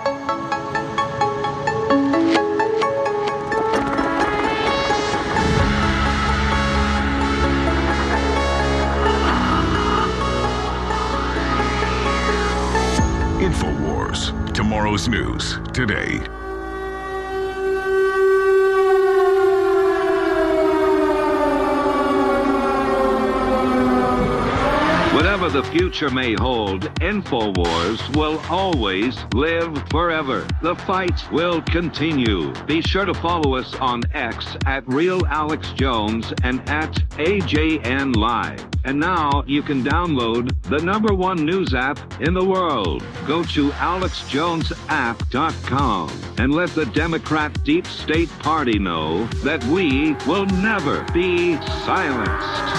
InfoWars. Tomorrow's news today. Whatever the future may hold, InfoWars will always live forever. The fight will continue. Be sure to follow us on X at RealAlexJones and at AJN Live. And now you can download the #1 news app in the world. Go to AlexJonesApp.com and let the Democrat Deep State Party know that we will never be silenced.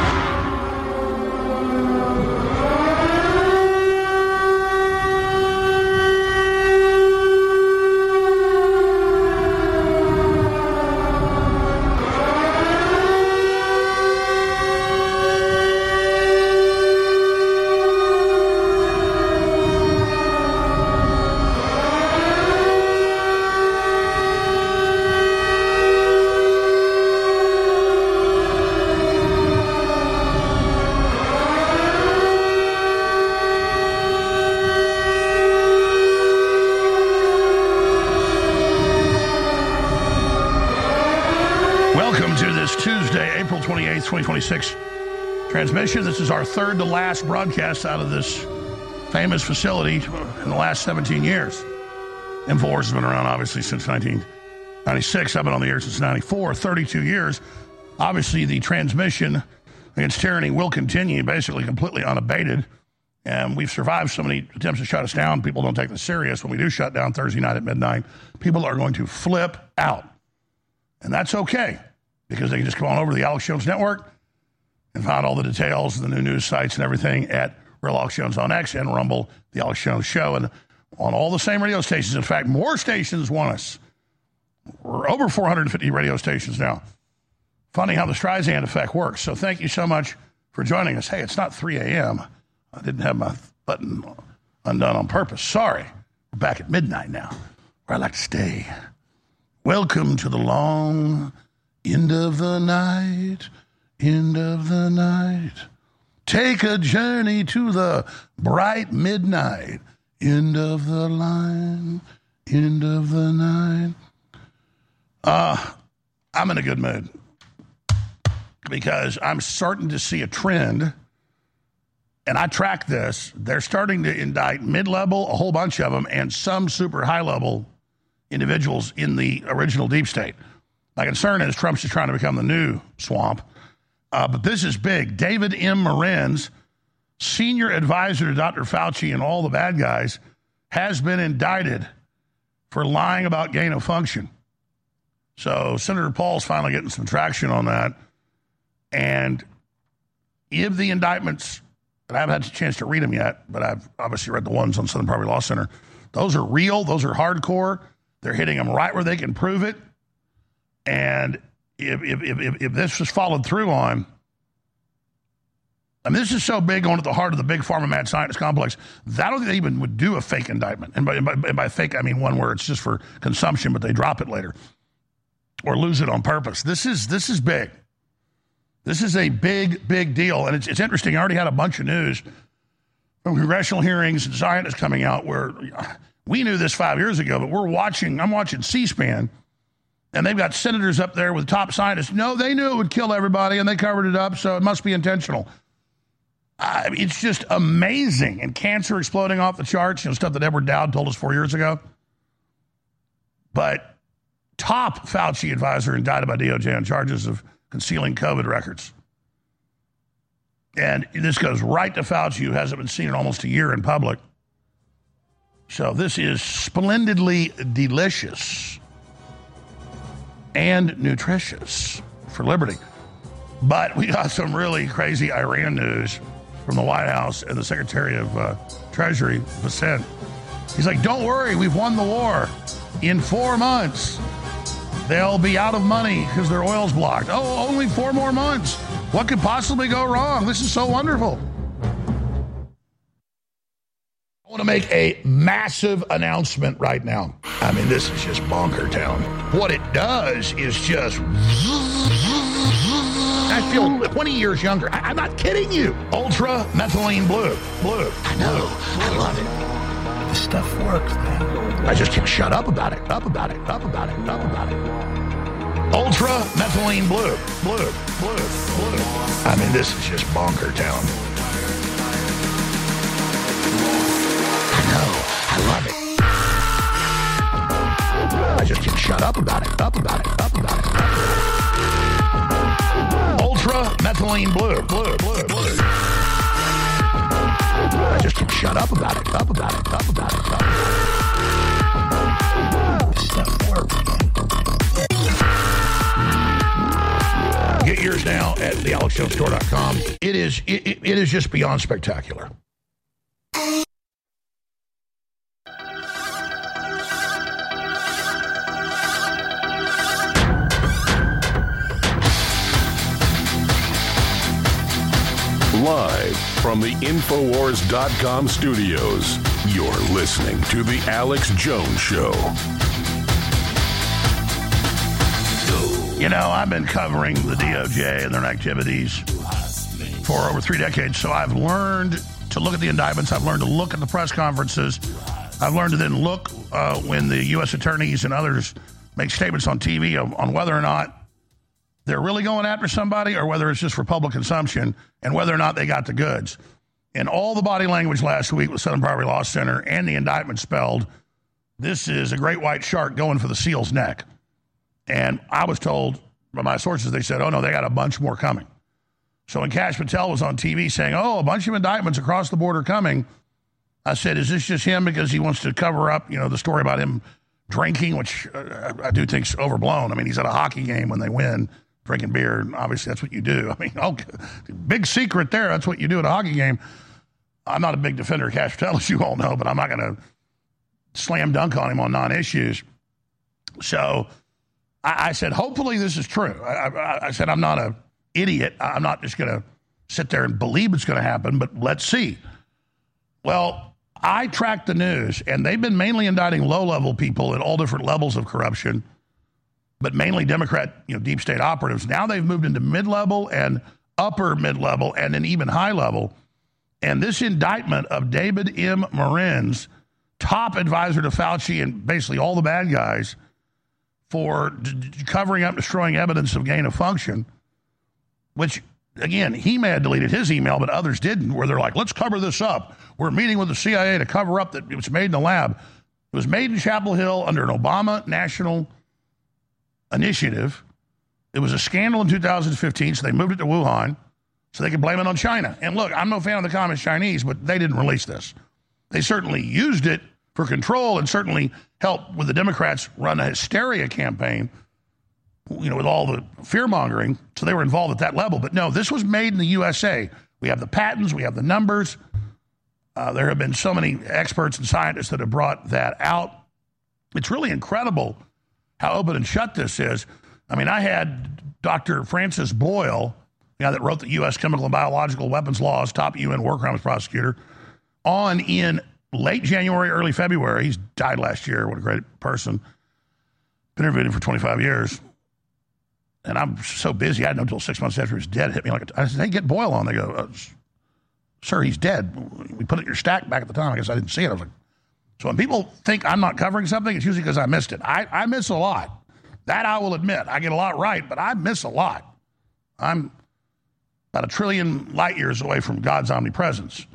Tuesday, April 28th, 2026 transmission. This is our third to last broadcast out of this famous facility in the last 17 years. InfoWars has been around, obviously, since 1996. I've been on the air since 94, 32 years. Obviously, the transmission against tyranny will continue, basically completely unabated. And we've survived so many attempts to shut us down. People don't take this serious. When we do shut down Thursday night at midnight, people are going to flip out. And that's okay, because they can just come on over to the Alex Jones Network and find all the details and the new news sites and everything at Real Alex Jones on X and Rumble, the Alex Jones Show, and on all the same radio stations. In fact, more stations want us. We're over 450 radio stations now. Funny how the Streisand effect works. So thank you so much for joining us. Hey, it's not 3 a.m. I didn't have my button undone on purpose. Sorry. We're back at midnight now, where I like to stay. Welcome to the long end of the night, end of the night. Take a journey to the bright midnight, end of the line, end of the night. I'm in a good mood because I'm starting to see a trend, and I track this. They're starting to indict mid-level, a whole bunch of them, and some super high-level individuals in the original deep state. My concern is Trump's just trying to become the new swamp. But this is big. David M. Marines, senior advisor to Dr. Fauci and all the bad guys, has been indicted for lying about gain of function. So Senator Paul's finally getting some traction on that. And if the indictments, and I haven't had a chance to read them yet, but I've obviously read the ones on Southern Poverty Law Center, those are real, those are hardcore. They're hitting them right where they can prove it. And if this was followed through on, I mean, this is so big, going to the heart of the big pharma mad scientist complex, that I don't think they even would do a fake indictment. And by fake, I mean one where it's just for consumption, but they drop it later or lose it on purpose. This is big. This is a big, big deal. And it's interesting. I already had a bunch of news from congressional hearings and scientists coming out where we knew this 5 years ago, but I'm watching C-SPAN, and they've got senators up there with top scientists. No, they knew it would kill everybody, and they covered it up, so it must be intentional. I mean, it's just amazing. And cancer exploding off the charts, stuff that Edward Dowd told us 4 years ago. But top Fauci advisor indicted by DOJ on charges of concealing COVID records. And this goes right to Fauci, who hasn't been seen in almost a year in public. So this is splendidly delicious and nutritious for liberty. But we got some really crazy Iran news from the White House and the Secretary of Treasury, Bessent. He's like, don't worry, we've won the war. In 4 months, they'll be out of money because their oil's blocked. Oh, only 4 more months. What could possibly go wrong? This is so wonderful. I want to make a massive announcement right now. I mean, this is just bonker town. What it does is just... I feel 20 years younger. I'm not kidding you. Ultra methylene blue. Blue. I know. I love it. This stuff works, man. I just can't shut up about it. Up about it. Up about it. Up about it. Ultra methylene blue. Blue. Blue. Blue. I mean, this is just bonker town. I love it. I just can't shut up about it. Up about it. Up about it. Ultra methylene blue. Blue. Blue. Blue. I just can't shut up about it. Up about it. Up about it. Up about it. This stuff works. Get yours now at thealexjonestore.com. It is just beyond spectacular. Live from the Infowars.com studios, you're listening to The Alex Jones Show. You know, I've been covering the DOJ and their activities for over 3 decades, so I've learned to look at the indictments. I've learned to look at the press conferences. I've learned to then look when the U.S. attorneys and others make statements on TV on whether or not they're really going after somebody or whether it's just for public consumption and whether or not they got the goods. And all the body language last week with Southern Poverty Law Center and the indictment spelled, this is a great white shark going for the seal's neck. And I was told by my sources, they said, oh, no, they got a bunch more coming. So when Kash Patel was on TV saying, oh, a bunch of indictments across the border coming, I said, is this just him because he wants to cover up, the story about him drinking, which I do think's overblown. I mean, he's at a hockey game when they win, drinking beer, and obviously that's what you do. I mean, big secret there. That's what you do at a hockey game. I'm not a big defender of Kash Patel, as you all know, but I'm not going to slam dunk on him on non-issues. So I said, hopefully this is true. I said, I'm not an idiot. I'm not just going to sit there and believe it's going to happen, but let's see. Well, I tracked the news, and they've been mainly indicting low-level people at all different levels of corruption, but mainly Democrat, deep state operatives. Now they've moved into mid-level and upper mid-level and then even high level. And this indictment of David M. Marins, top advisor to Fauci and basically all the bad guys for covering up, destroying evidence of gain of function, which, again, he may have deleted his email, but others didn't, where they're like, let's cover this up. We're meeting with the CIA to cover up that it was made in the lab. It was made in Chapel Hill under an Obama national initiative. It was a scandal in 2015, so they moved it to Wuhan so they could blame it on China. And look, I'm no fan of the Communist Chinese, but they didn't release this. They certainly used it for control and certainly helped with the Democrats run a hysteria campaign, with all the fear-mongering, so they were involved at that level. But no, this was made in the USA. We have the patents, we have the numbers. There have been so many experts and scientists that have brought that out. It's really incredible how open and shut this is. I mean, I had Dr. Francis Boyle, the guy that wrote the U.S. Chemical and Biological Weapons Laws, top UN war crimes prosecutor, on in late January, early February. He's died last year. What a great person. Been interviewing him for 25 years. And I'm so busy, I didn't know until 6 months after he was dead. It hit me I said, hey, get Boyle on. They go, sir, he's dead. We put it in your stack back at the time. I guess I didn't see it. I was like, so when people think I'm not covering something, it's usually because I missed it. I miss a lot. That I will admit. I get a lot right, but I miss a lot. I'm about 1 trillion light years away from God's omnipresence.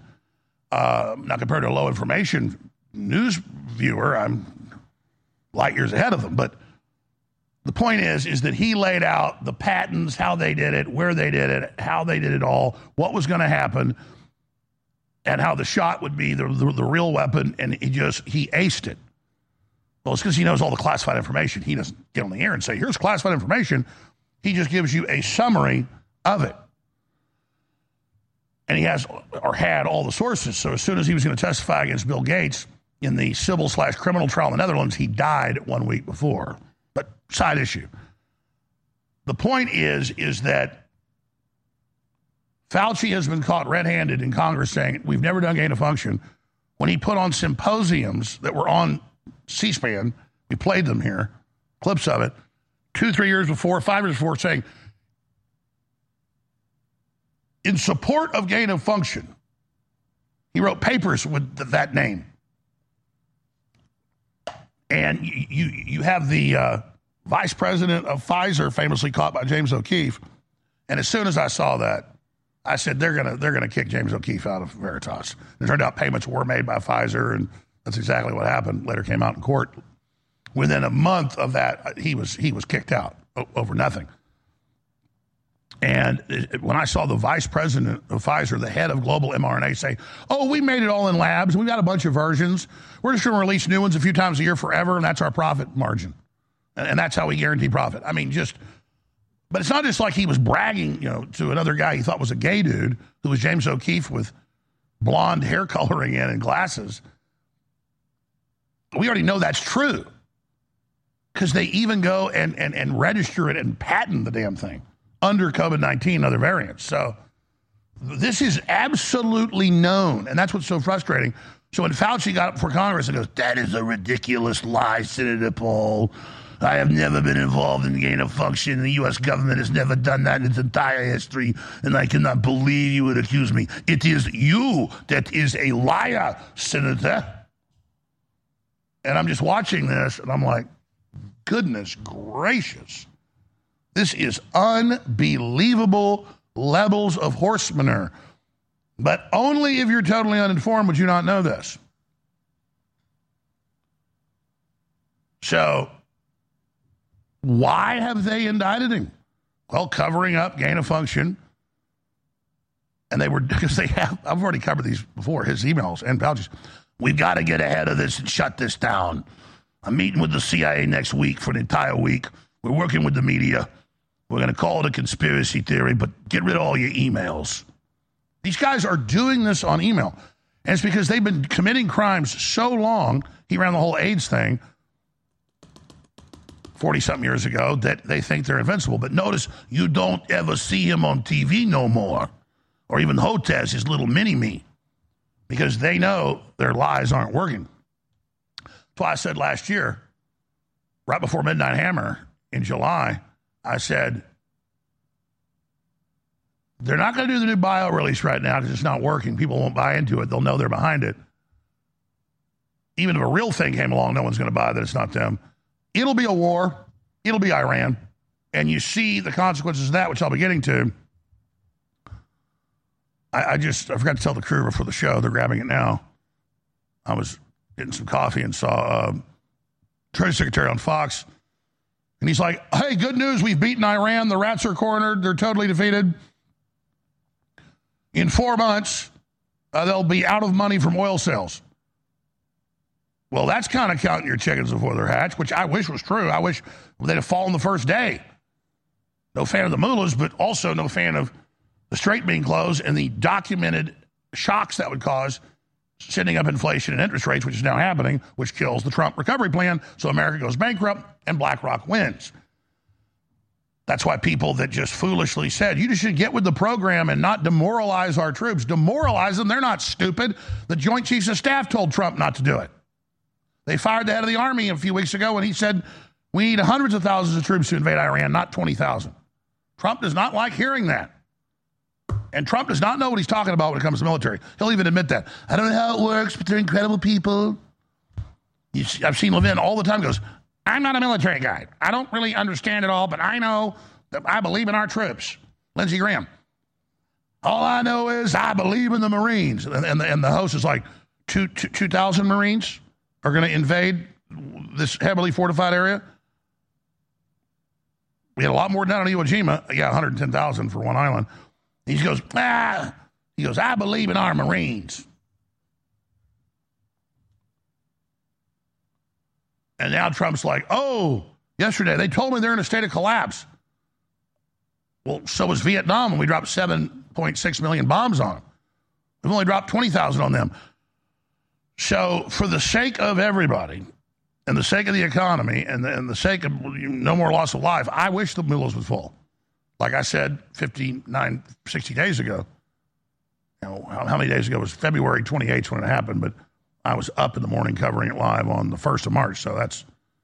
Now, compared to a low information news viewer, I'm light years ahead of them. But the point is that he laid out the patents, how they did it, where they did it, how they did it all, what was going to happen, and how the shot would be the real weapon, and he aced it. Well, it's because he knows all the classified information. He doesn't get on the air and say, here's classified information. He just gives you a summary of it. And he has, or had, all the sources. So as soon as he was going to testify against Bill Gates in the civil/criminal trial in the Netherlands, he died 1 week before. But side issue. The point is that Fauci has been caught red-handed in Congress saying, we've never done gain of function. when he put on symposiums that were on C-SPAN, we played them here, clips of it, 2, 3 years before, 5 years before, saying, in support of gain of function, he wrote papers with that name. And you have the vice president of Pfizer, famously caught by James O'Keefe. And as soon as I saw that, I said they're gonna kick James O'Keefe out of Veritas. It turned out payments were made by Pfizer, and that's exactly what happened. Later came out in court. Within a month of that, he was kicked out over nothing. And when I saw the vice president of Pfizer, the head of global mRNA, say, "Oh, we made it all in labs. We've got a bunch of versions. We're just going to release new ones a few times a year forever, and that's our profit margin, and that's how we guarantee profit." I mean, but it's not just like he was bragging, to another guy he thought was a gay dude who was James O'Keefe with blonde hair coloring in and glasses. We already know that's true because they even go and register it and patent the damn thing under COVID-19 and other variants. So this is absolutely known, and that's what's so frustrating. So when Fauci got up before Congress and goes, "That is a ridiculous lie, Senator Paul. I have never been involved in gain of function. The U.S. government has never done that in its entire history, and I cannot believe you would accuse me. It is you that is a liar, Senator." And I'm just watching this, and I'm like, goodness gracious. This is unbelievable levels of horse manure. But only if you're totally uninformed would you not know this. So, why have they indicted him? Well, covering up gain of function. And I've already covered these before, his emails and Fauci's. "We've got to get ahead of this and shut this down. I'm meeting with the CIA next week for an entire week. We're working with the media. We're going to call it a conspiracy theory, but get rid of all your emails." These guys are doing this on email. And it's because they've been committing crimes so long. He ran the whole AIDS thing 40-something years ago that they think they're invincible. But notice you don't ever see him on TV no more, or even Hotez, his little mini-me, because they know their lies aren't working. That's why I said last year, right before Midnight Hammer in July, I said, they're not going to do the new bio release right now because it's not working. People won't buy into it. They'll know they're behind it. Even if a real thing came along, no one's going to buy that it's not them. It'll be a war. It'll be Iran. And you see the consequences of that, which I'll be getting to. I forgot to tell the crew before the show. They're grabbing it now. I was getting some coffee and saw Treasury Secretary on Fox. And he's like, "Hey, good news. We've beaten Iran. The rats are cornered. They're totally defeated. In 4 months, they'll be out of money from oil sales." Well, that's kind of counting your chickens before they're hatched, which I wish was true. I wish they'd have fallen the first day. No fan of the mullahs, but also no fan of the strait being closed and the documented shocks that would cause, sending up inflation and interest rates, which is now happening, which kills the Trump recovery plan. So America goes bankrupt and BlackRock wins. That's why people that just foolishly said, "You just should get with the program and not demoralize our troops." Demoralize them. They're not stupid. The Joint Chiefs of Staff told Trump not to do it. They fired the head of the Army a few weeks ago when he said, "We need hundreds of thousands of troops to invade Iran, not 20,000. Trump does not like hearing that. And Trump does not know what he's talking about when it comes to military. He'll even admit that. "I don't know how it works, but they're incredible people." I've seen Levin all the time goes, "I'm not a military guy. I don't really understand it all, but I know that I believe in our troops." Lindsey Graham. "All I know is I believe in the Marines." And the host is like, 2,000 Marines are going to invade this heavily fortified area? We had a lot more down in Iwo Jima. Yeah, 110,000 for one island. He goes, "I believe in our Marines." And now Trump's like, "Oh, yesterday they told me they're in a state of collapse." Well, so was Vietnam when we dropped 7.6 million bombs on them. We've only dropped 20,000 on them. So for the sake of everybody and the sake of the economy and the sake of no more loss of life, I wish the mullahs would fall. Like I said 60 days ago. How many days ago? It was February 28th when it happened, but I was up in the morning covering it live on the 1st of March. So that's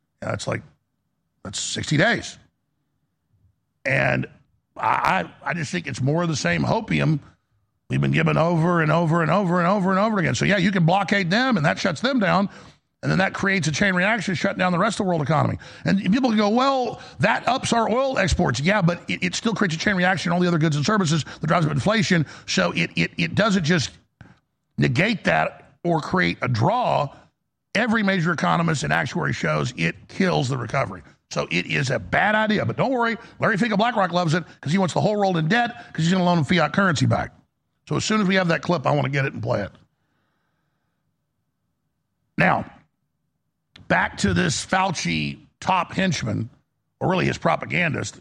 60 days. And I just think it's more of the same hopium we've been given over and over and over and over and over again. So, yeah, you can blockade them, and that shuts them down, and then that creates a chain reaction, shut down the rest of the world economy. And people can go, well, that ups our oil exports. Yeah, but it still creates a chain reaction on all the other goods and services that drives up inflation. So it doesn't just negate that or create a draw. Every major economist and actuary shows it kills the recovery. So it is a bad idea. But don't worry, Larry Fink of BlackRock loves it because he wants the whole world in debt because he's going to loan them fiat currency back. So as soon as we have that clip, I want to get it and play it. Now, back to this Fauci top henchman, or really his propagandist,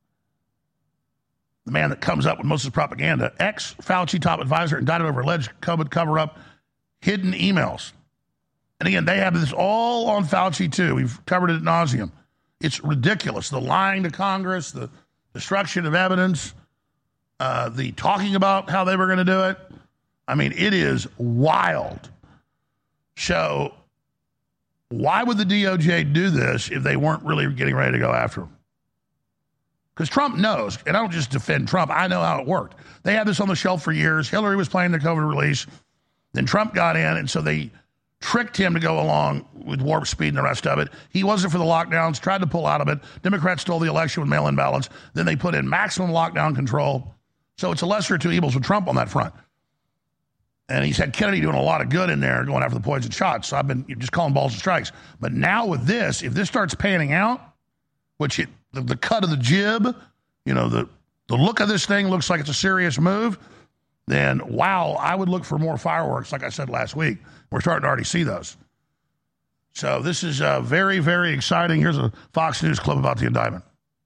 the man that comes up with most of his propaganda, ex-Fauci top advisor indicted over alleged COVID cover-up, hidden emails. And again, they have this all on Fauci too. We've covered it ad nauseum. It's ridiculous. The lying to Congress, the destruction of evidence, the talking about how they were going to do it. I mean, it is wild. So why would the DOJ do this if they weren't really getting ready to go after him? Because Trump knows, and I don't just defend Trump, I know how it worked. They had this on the shelf for years. Hillary was playing the COVID release. Then Trump got in, and so they tricked him to go along with warp speed and the rest of it. He wasn't for the lockdowns, tried to pull out of it. Democrats stole the election with mail-in ballots. Then they put in maximum lockdown control. So it's a lesser of two evils with Trump on that front. And he's had Kennedy doing a lot of good in there, going after the poison shots. So I've been just calling balls and strikes. But now with this, if this starts panning out, which the cut of the jib, the look of this thing looks like it's a serious move, then, wow, I would look for more fireworks, like I said last week. We're starting to already see those. So this is very, very exciting. Here's a Fox News clip about the indictment.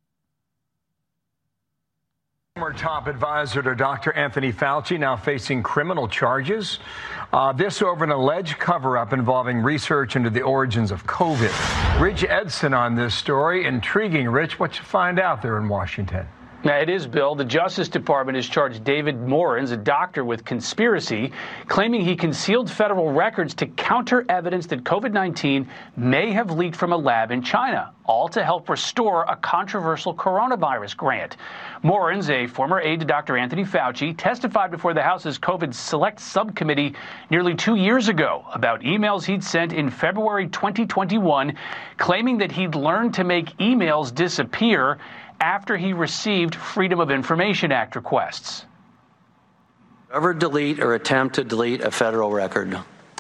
Former top advisor to Dr. Anthony Fauci now facing criminal charges. This over an alleged cover-up involving research into the origins of COVID. Rich Edson on this story. Intriguing, Rich. What you find out there in Washington? Now, it is, Bill. The Justice Department has charged David Morins, a doctor, with conspiracy, claiming he concealed federal records to counter evidence that COVID-19 may have leaked from a lab in China, all to help restore a controversial coronavirus grant. Morins, a former aide to Dr. Anthony Fauci, testified before the House's COVID Select Subcommittee nearly 2 years ago about emails he'd sent in February 2021, claiming that he'd learned to make emails disappear after he received Freedom of Information Act requests. Ever delete or attempt to delete a federal record?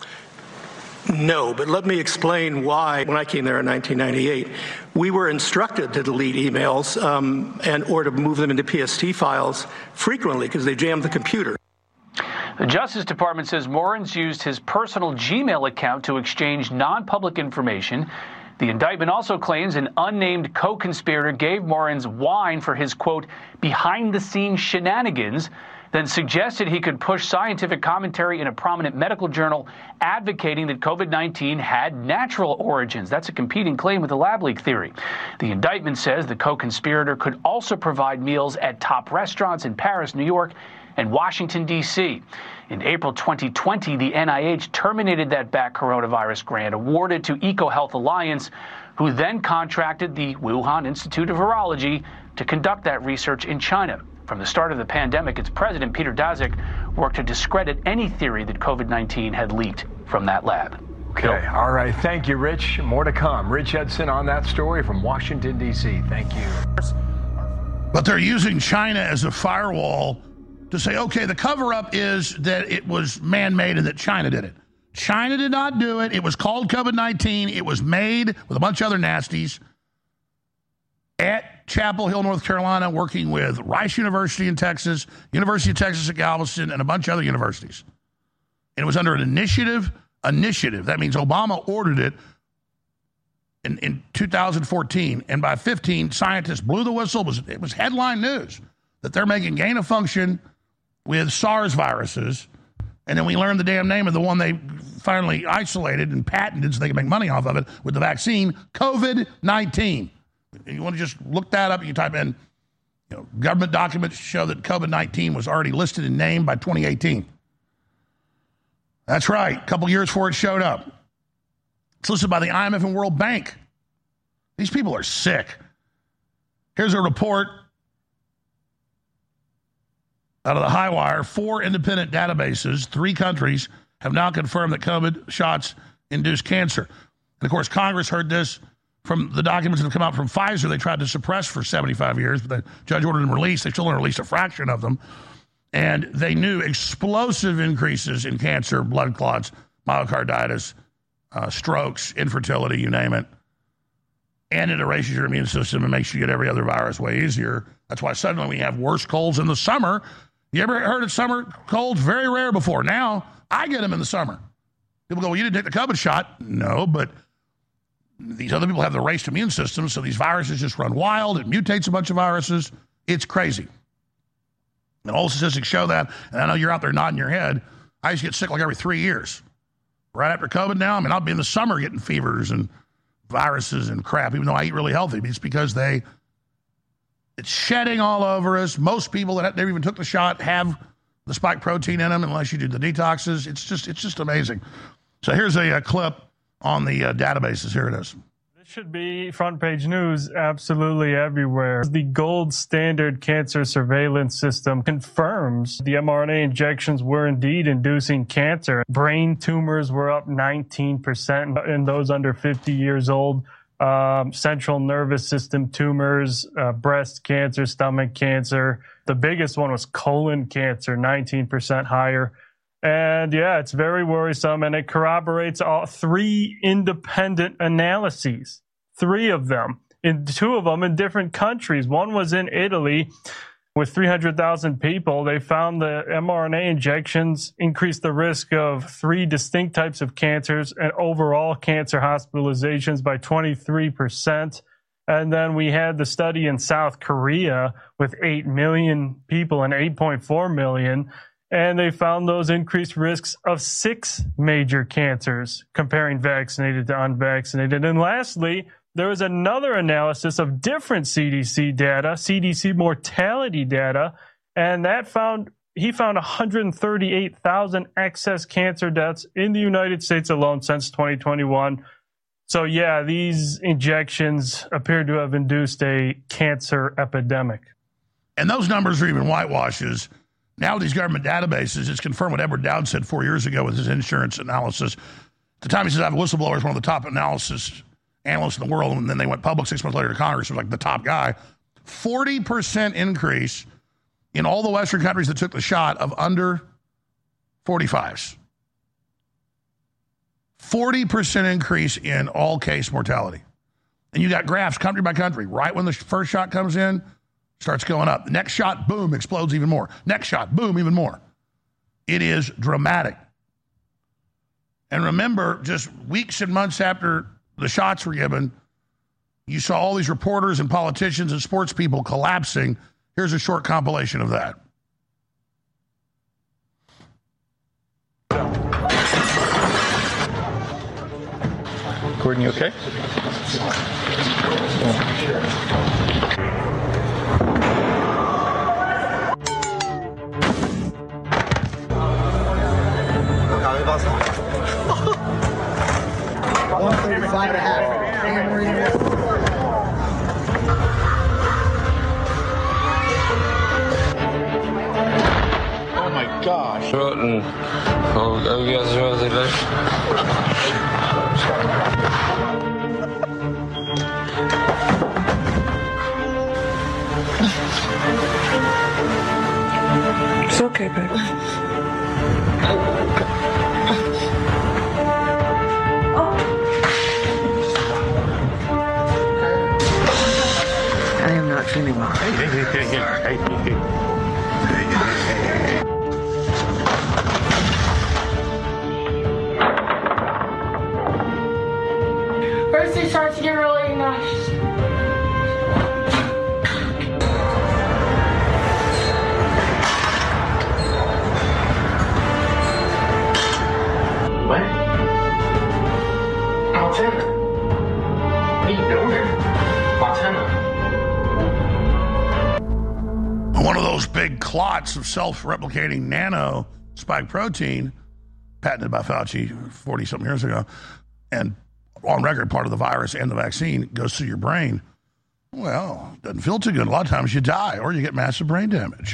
No, but let me explain why. When I came there in 1998, we were instructed to delete emails or to move them into PST files frequently because they jammed the computer. The Justice Department says Morins used his personal Gmail account to exchange non-public information. The indictment also claims an unnamed co-conspirator gave Morins wine for his, quote, behind-the-scenes shenanigans, then suggested he could push scientific commentary in a prominent medical journal advocating that COVID-19 had natural origins. That's a competing claim with the lab leak theory. The indictment says the co-conspirator could also provide meals at top restaurants in Paris, New York, and Washington, D.C. In April 2020, the NIH terminated that BAC coronavirus grant awarded to EcoHealth Alliance, who then contracted the Wuhan Institute of Virology to conduct that research in China. From the start of the pandemic, its president, Peter Daszak, worked to discredit any theory that COVID-19 had leaked from that lab. Okay. All right. Thank you, Rich. More to come. Rich Edson on that story from Washington, D.C. Thank you. But they're using China as a firewall to say, okay, the cover-up is that it was man-made and that China did it. China did not do it. It was called COVID-19. It was made with a bunch of other nasties at Chapel Hill, North Carolina, working with Rice University in Texas, University of Texas at Galveston, and a bunch of other universities. And it was under an initiative. That means Obama ordered it in 2014. And by 15, scientists blew the whistle. It was headline news that they're making gain-of-function with SARS viruses, and then we learned the damn name of the one they finally isolated and patented so they can make money off of it with the vaccine, COVID-19. You want to just look that up, you type in, government documents show that COVID-19 was already listed and named by 2018. That's right. A couple years before it showed up. It's listed by the IMF and World Bank. These people are sick. Here's a report out of the Highwire. 4 independent databases, 3 countries, have now confirmed that COVID shots induce cancer. And, of course, Congress heard this from the documents that have come out from Pfizer. They tried to suppress for 75 years, but the judge ordered them released. They still only released a fraction of them. And they knew explosive increases in cancer, blood clots, myocarditis, strokes, infertility, you name it. And it erases your immune system and makes you get every other virus way easier. That's why suddenly we have worse colds in the summer. You ever heard of summer colds? Very rare before. Now, I get them in the summer. People go, well, you didn't take the COVID shot. No, but these other people have the raced immune system, so these viruses just run wild. It mutates a bunch of viruses. It's crazy. And all the statistics show that. And I know you're out there nodding your head. I used to get sick like every 3 years. Right after COVID now, I mean, I'll be in the summer getting fevers and viruses and crap, even though I eat really healthy. It's because it's shedding all over us. Most people that never even took the shot have the spike protein in them unless you do the detoxes. It's just amazing. So here's a clip on the databases. Here it is. This should be front page news absolutely everywhere. The gold standard cancer surveillance system confirms the mRNA injections were indeed inducing cancer. Brain tumors were up 19% in those under 50 years old. Central nervous system tumors, breast cancer, stomach cancer. The biggest one was colon cancer, 19% higher. And yeah, it's very worrisome, and it corroborates all 3 independent analyses, 3 of them, 2 of them in different countries. One was in Italy with 300,000 people. They found the mRNA injections increased the risk of 3 distinct types of cancers and overall cancer hospitalizations by 23%. And then we had the study in South Korea with 8 million people and 8.4 million. And they found those increased risks of 6 major cancers, comparing vaccinated to unvaccinated. And lastly, there was another analysis of different CDC data, CDC mortality data, and he found 138,000 excess cancer deaths in the United States alone since 2021. So yeah, these injections appear to have induced a cancer epidemic. And those numbers are even whitewashes. Now with these government databases, it's confirmed what Edward Dowd said 4 years ago with his insurance analysis. At the time he said, I have a whistleblower as one of the top analysis analysts in the world, and then they went public 6 months later to Congress. It was like the top guy. 40% increase in all the Western countries that took the shot of under 45s. 40% increase in all case mortality. And you got graphs country by country. Right when the first shot comes in, starts going up. The next shot, boom, explodes even more. Next shot, boom, even more. It is dramatic. And remember, just weeks and months after the shots were given, you saw all these reporters and politicians and sports people collapsing. Here's a short compilation of that. Gordon, you okay? Oh my gosh. It's okay, baby. I am not feeling well. First it starts to get really nice. What? Montana. What are you doing? Montana. One of those big clots of self-replicating nano spike protein patented by Fauci 40-something years ago, and on record, part of the virus and the vaccine goes through your brain. Well, it doesn't feel too good. A lot of times you die or you get massive brain damage.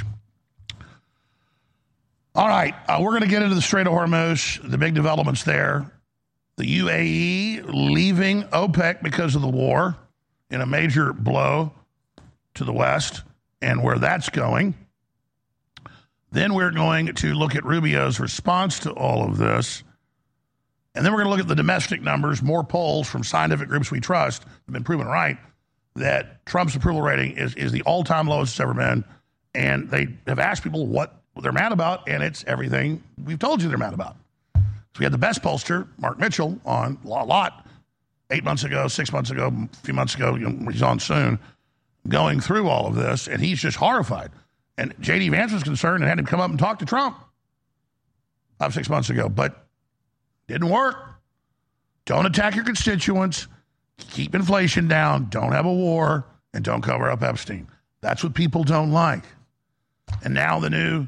All right, we're going to get into the Strait of Hormuz, the big developments there. The UAE leaving OPEC because of the war in a major blow to the West and where that's going. Then we're going to look at Rubio's response to all of this. And then we're going to look at the domestic numbers, more polls from scientific groups we trust have been proven right that Trump's approval rating is the all-time lowest it's ever been. And they have asked people what they're mad about, and it's everything we've told you they're mad about. So we had the best pollster, Mark Mitchell, on a lot 8 months ago, 6 months ago, a few months ago, he's on soon, going through all of this, and he's just horrified. And J.D. Vance was concerned and had him come up and talk to Trump 5-6 months ago, but didn't work. Don't attack your constituents, keep inflation down, don't have a war, and don't cover up Epstein. That's what people don't like. And now the new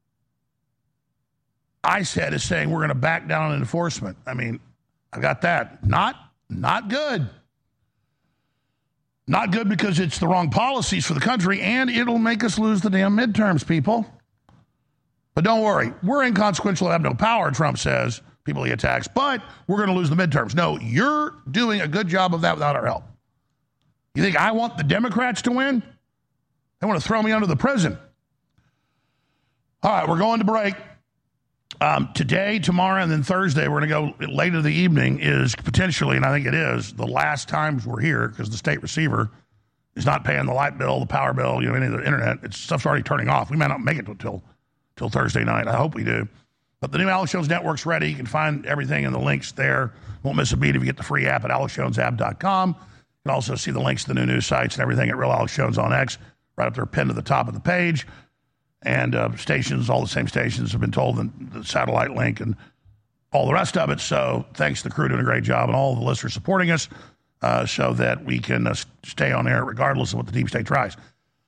ICED is saying we're going to back down on enforcement. I mean, I got that. Not good. Not good because it's the wrong policies for the country, and it'll make us lose the damn midterms, people. But don't worry. We're inconsequential and have no power, Trump says, people he attacks, but we're going to lose the midterms. No, you're doing a good job of that without our help. You think I want the Democrats to win? They want to throw me under the prison. All right, we're going to break. Today, tomorrow, and then Thursday, we're going to go late in the evening is potentially, and I think it is, the last times we're here because the state receiver is not paying the light bill, the power bill, any of the internet. Stuff's already turning off. We might not make it till Thursday night. I hope we do. But the new Alex Jones Network's ready. You can find everything and the links there. Won't miss a beat if you get the free app at alexjonesapp.com. You can also see the links to the new news sites and everything at Real Alex Jones on X, right up there pinned to the top of the page. And stations, all the same stations have been told, the satellite link and all the rest of it. So thanks to the crew doing a great job and all the listeners supporting us so that we can stay on air regardless of what the deep state tries.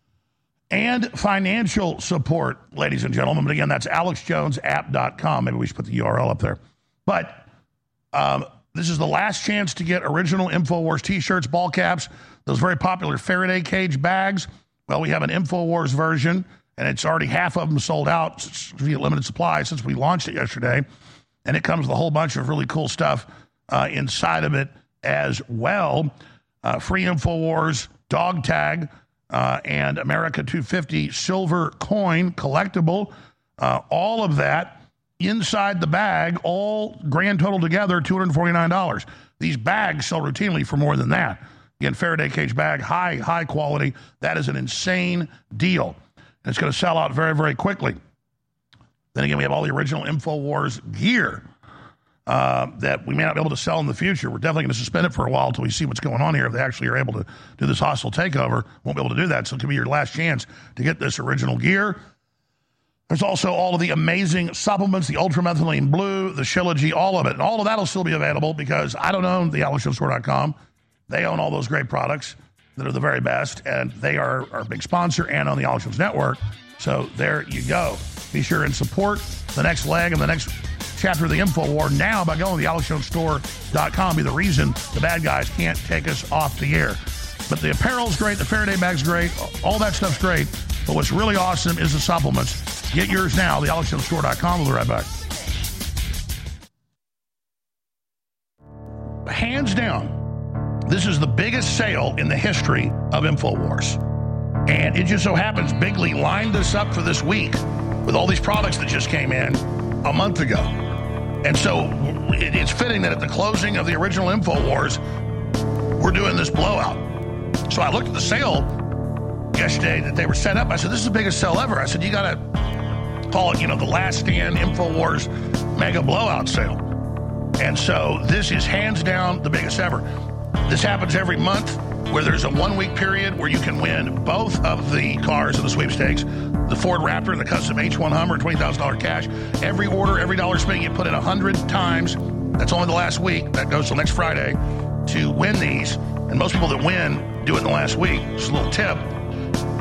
And financial support, ladies and gentlemen. But again, that's alexjonesapp.com. Maybe we should put the URL up there. But this is the last chance to get original InfoWars T-shirts, ball caps, those very popular Faraday cage bags. Well, we have an InfoWars version, and it's already half of them sold out via limited supply since we launched it yesterday. And it comes with a whole bunch of really cool stuff inside of it as well. Free InfoWars dog tag and America 250 silver coin collectible. All of that inside the bag, all grand total together, $249. These bags sell routinely for more than that. Again, Faraday cage bag, high quality. That is an insane deal. And it's going to sell out very, very quickly. Then again, we have all the original InfoWars gear that we may not be able to sell in the future. We're definitely going to suspend it for a while until we see what's going on here. If they actually are able to do this hostile takeover, won't be able to do that. So it could be your last chance to get this original gear. There's also all of the amazing supplements, the Ultramethylene Blue, the Shilajit, all of it. And all of that will still be available because I don't own the AlexJonesStore.com. They own all those great products that are the very best, and they are our big sponsor and on the Alex Jones Network. So there you go. Be sure and support the next leg and the next chapter of the InfoWar now by going to the AlexJonesStore.com. Be the reason the bad guys can't take us off the air. But the apparel's great, the Faraday bag's great, all that stuff's great. But what's really awesome is the supplements. Get yours now, the AlexJonesStore.com. We'll be right back. Hands down, this is the biggest sale in the history of InfoWars. And it just so happens Bigley lined us up for this week with all these products that just came in a month ago. And so it's fitting that at the closing of the original InfoWars, we're doing this blowout. So I looked at the sale yesterday that they were set up. I said, this is the biggest sale ever. I said, you got to call it, the Last Stand InfoWars mega blowout sale. And so this is hands down the biggest ever. This happens every month where there's a 1 week period where you can win both of the cars in the sweepstakes, the Ford Raptor and the custom H1 Hummer, $20,000 cash. Every order, every dollar spent, you put in 100 times. That's only the last week. That goes till next Friday to win these. And most people that win do it in the last week. Just a little tip.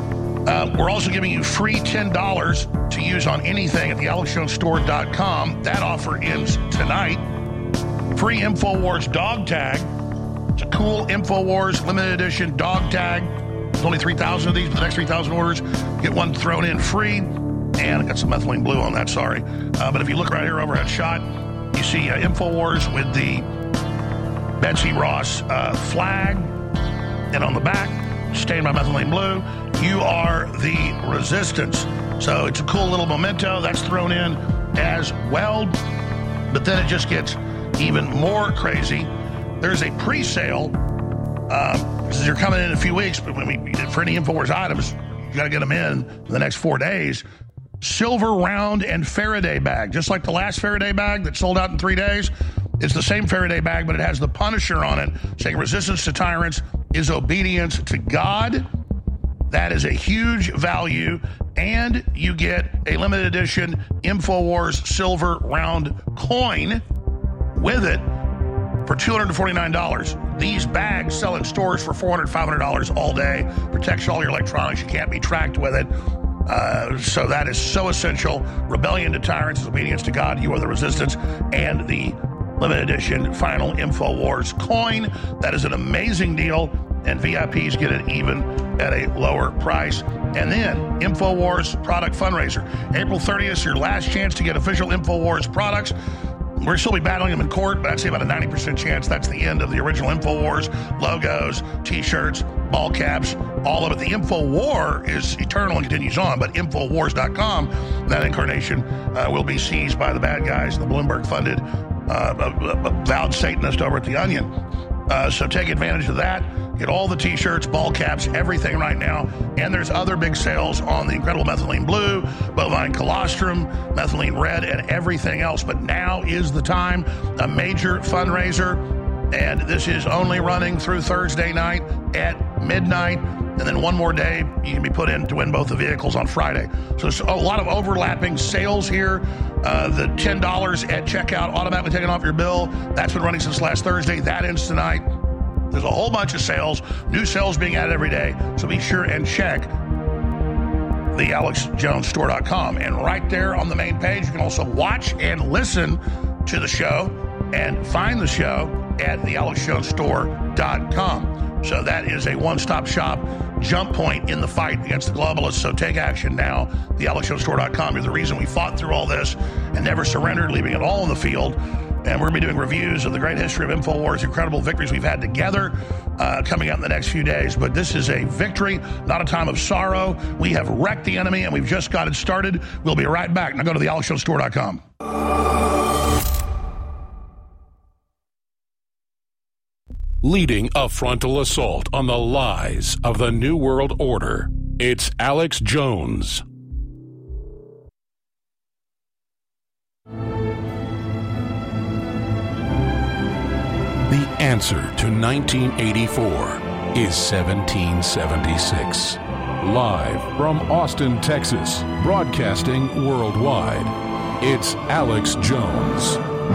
We're also giving you free $10 to use on anything at thealexjonesstore.com. That offer ends tonight. Free InfoWars dog tag. It's a cool InfoWars limited edition dog tag. There's only 3,000 of these. For the next 3,000 orders, get one thrown in free. And I got some methylene blue on that, sorry. But if you look right here, overhead shot, you see InfoWars with the Betsy Ross flag. And on the back, stained by methylene blue, you are the resistance. So it's a cool little memento that's thrown in as well. But then it just gets even more crazy. There's a pre-sale. They're coming in a few weeks, but for any InfoWars items, you got to get them in the next 4 days. Silver round and Faraday bag, just like the last Faraday bag that sold out in 3 days. It's the same Faraday bag, but it has the Punisher on it, saying resistance to tyrants is obedience to God. That is a huge value, and you get a limited edition InfoWars silver round coin with it for $249. These bags sell in stores for $400, $500 all day. Protects all your electronics. You can't be tracked with it. So that is so essential. Rebellion to tyrants is obedience to God. You are the resistance. And the limited edition final InfoWars coin. That is an amazing deal. And VIPs get it even at a lower price. And then InfoWars product fundraiser. April 30th is your last chance to get official InfoWars products. We'll still be battling them in court, but I'd say about a 90% chance that's the end of the original InfoWars logos, T-shirts, ball caps, all of it. The InfoWar is eternal and continues on, but InfoWars.com, that incarnation will be seized by the bad guys, the Bloomberg-funded vowed Satanist over at The Onion. So take advantage of that. Get all the T-shirts, ball caps, everything right now. And there's other big sales on the incredible methylene blue, bovine colostrum, methylene red, and everything else. But now is the time. A major fundraiser. And this is only running through Thursday night at midnight. And then one more day, you can be put in to win both the vehicles on Friday. So there's a lot of overlapping sales here. The $10 at checkout automatically taken off your bill. That's been running since last Thursday. That ends tonight. There's a whole bunch of sales, new sales being added every day. So be sure and check the AlexJonesStore.com. And right there on the main page, you can also watch and listen to the show and find the show at the AlexJonesStore.com. So that is a one-stop shop jump point in the fight against the globalists. So take action now. The AlexJonesStore.com. You're the reason we fought through all this and never surrendered, leaving it all in the field. And we're going to be doing reviews of the great history of InfoWars, incredible victories we've had together coming up in the next few days. But this is a victory, not a time of sorrow. We have wrecked the enemy, and we've just got it started. We'll be right back. Now go to the AlexJonesStore.com. Leading a frontal assault on the lies of the New World Order, it's Alex Jones. The answer to 1984 is 1776. Live from Austin, Texas, broadcasting worldwide, it's Alex Jones.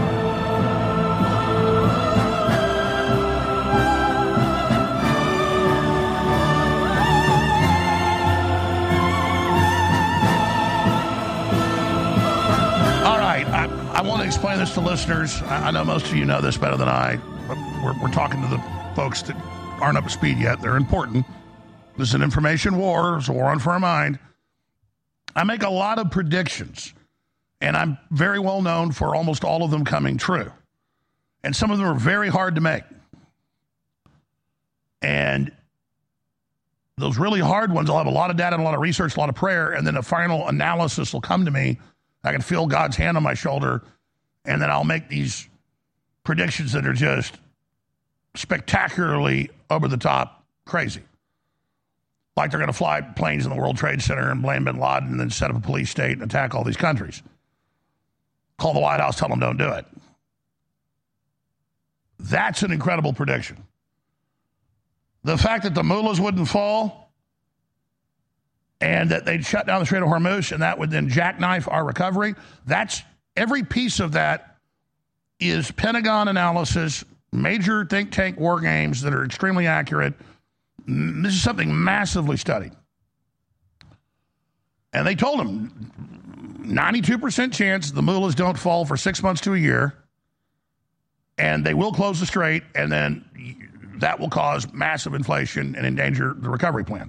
All right, I want to explain this to listeners. I know most of you know this better than I. We're talking to the folks that aren't up to speed yet. They're important. This is an information war. It's a war on for our mind. I make a lot of predictions, and I'm very well known for almost all of them coming true. And some of them are very hard to make. And those really hard ones, I'll have a lot of data and a lot of research, a lot of prayer, and then a final analysis will come to me. I can feel God's hand on my shoulder, and then I'll make these predictions that are just spectacularly over the top crazy. Like they're going to fly planes in the World Trade Center and blame bin Laden and then set up a police state and attack all these countries. Call the White House, tell them don't do it. That's an incredible prediction. The fact that the mullahs wouldn't fall and that they'd shut down the Strait of Hormuz and that would then jackknife our recovery, that's every piece of that is Pentagon analysis, major think tank war games that are extremely accurate. This is something massively studied. And they told him 92% chance the mullahs don't fall for 6 months to a year, and they will close the strait, and then that will cause massive inflation and endanger the recovery plan.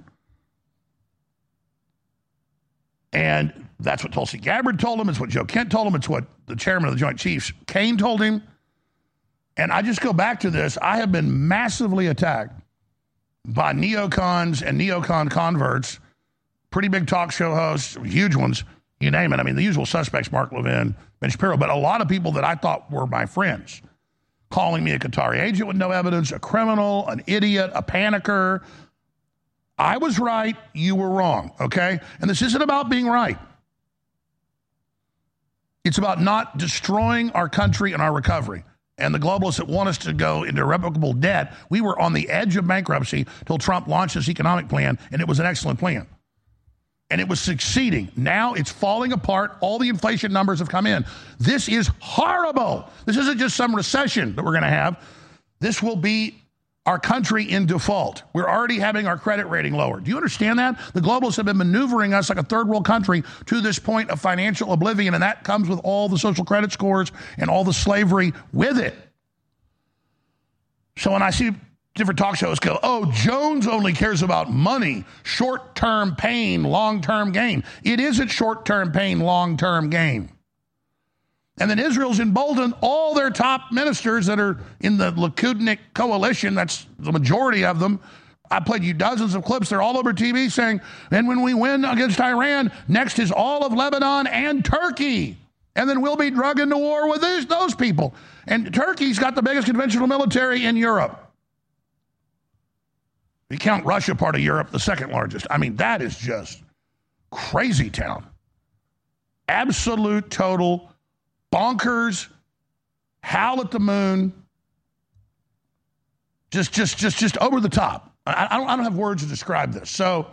And that's what Tulsi Gabbard told him. It's what Joe Kent told him. It's what the chairman of the Joint Chiefs, Kane, told him. And I just go back to this. I have been massively attacked by neocons and neocon converts, pretty big talk show hosts, huge ones, you name it. I mean, the usual suspects, Mark Levin, Ben Shapiro, but a lot of people that I thought were my friends, calling me a Qatari agent with no evidence, a criminal, an idiot, a panicker. I was right, you were wrong, okay? And this isn't about being right. It's about not destroying our country and our recovery. And the globalists that want us to go into irrevocable debt, we were on the edge of bankruptcy till Trump launched his economic plan, and it was an excellent plan. And it was succeeding. Now it's falling apart. All the inflation numbers have come in. This is horrible. This isn't just some recession that we're going to have. This will be our country in default. We're already having our credit rating lowered. Do you understand that? The globalists have been maneuvering us like a third world country to this point of financial oblivion, and that comes with all the social credit scores and all the slavery with it. So when I see different talk shows go, oh, Jones only cares about money, short-term pain, long-term gain. It isn't short-term pain, long-term gain. And then Israel's emboldened all their top ministers that are in the Likudnik coalition. That's the majority of them. I played you dozens of clips. They're all over TV saying, and when we win against Iran, next is all of Lebanon and Turkey. And then we'll be drug into war with those people. And Turkey's got the biggest conventional military in Europe. You count Russia part of Europe, the second largest. I mean, that is just crazy town. Absolute, total bonkers, howl at the moon, just over the top. I don't have words to describe this. So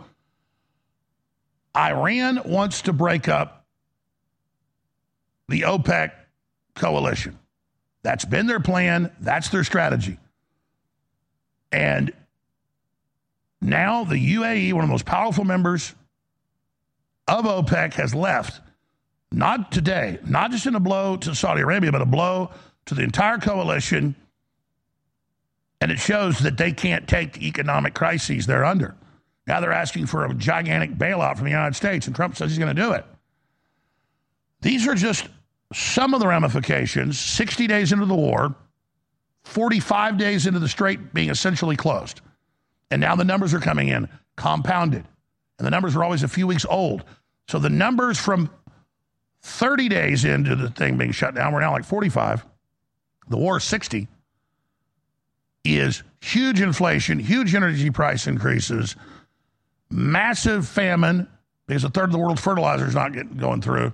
Iran wants to break up the OPEC coalition. That's been their plan. That's their strategy. And now the UAE, one of the most powerful members of OPEC, has left. Not today, not just in a blow to Saudi Arabia, but a blow to the entire coalition. And it shows that they can't take the economic crises they're under. Now they're asking for a gigantic bailout from the United States, and Trump says he's going to do it. These are just some of the ramifications. 60 days into the war, 45 days into the strait being essentially closed. And now the numbers are coming in, compounded. And the numbers are always a few weeks old. So the numbers from 30 days into the thing being shut down, we're now like 45. The war is 60. Is huge inflation, huge energy price increases, massive famine, because a third of the world's fertilizer is not going through.